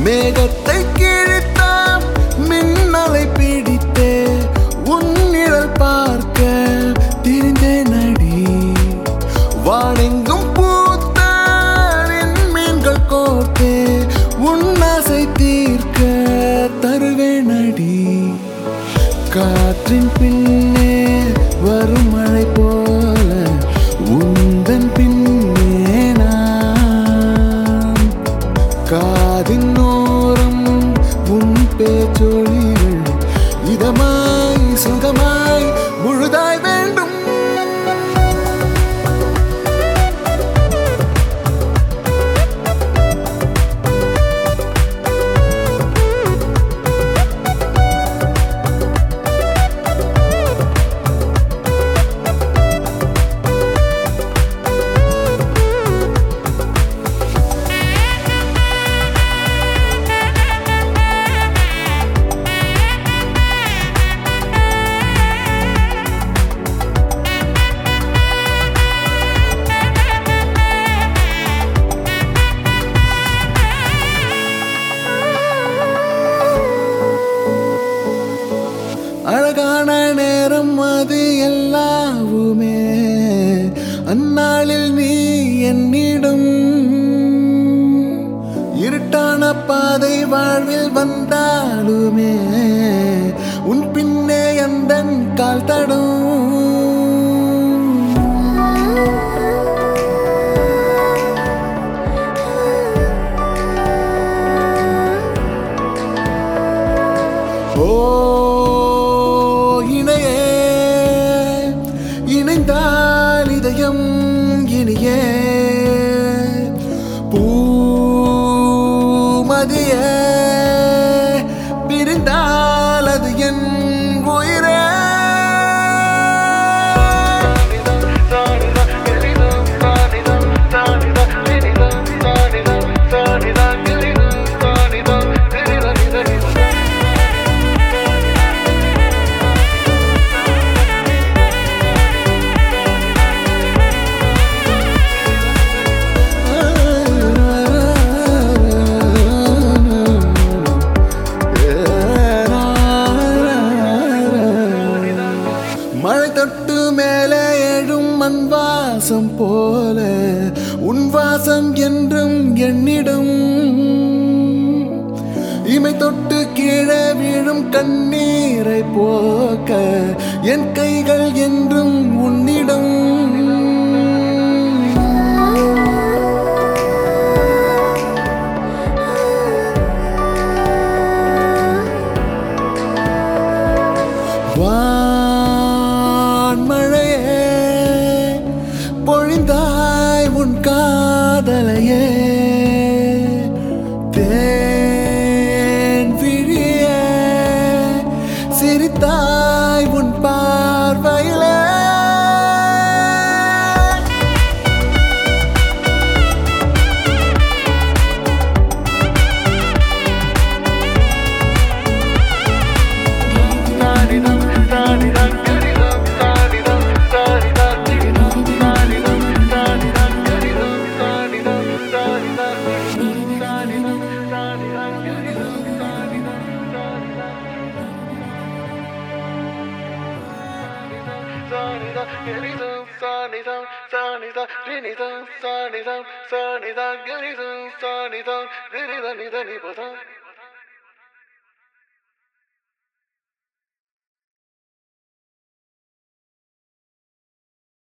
மேகத்தை கிழித்தான் மின்னலை பிடித்தே உன்னிழல் பார்க்க திரிந்தேன் அடி. வானெங்கும் பூத்த மீன்கள் கோர்த்தே உன்னாசை தீர்க்க தருவேன் அடி. காற்றின் பின்னே வரும் மழை போல உந்தன் பின்னே நான். காதின் ஓரம் உன் பேச்சொலிகள் இதமாய் சுகமாய் முழுதாய் வேண்டும். அழகான நேரம் அது எல்லாவுமே அந்நாளில் நீ என்னிடம். இருட்டான பாதை வாழ்வில் வந்தாலுமே உன் பின்னே எந்தன் கால் தடும். இணைந்தால் இதயம் இனியே பூமதியே பிரிந்தால் அது என் உயிரே. மழை தொட்டு மேலே எழும் மண் வாசம் போல உன் வாசம் என்றும் என்னிடம். இமை தொட்டு கீழே வீழும் கண்ணீரை போக்க என் கைகள் என்றும் உன்னிடம். மழையே பொழிந்தாய் உன் காதலையே தேன் விழியே சிரித்தாய் உன் பார்வையிலே. Sa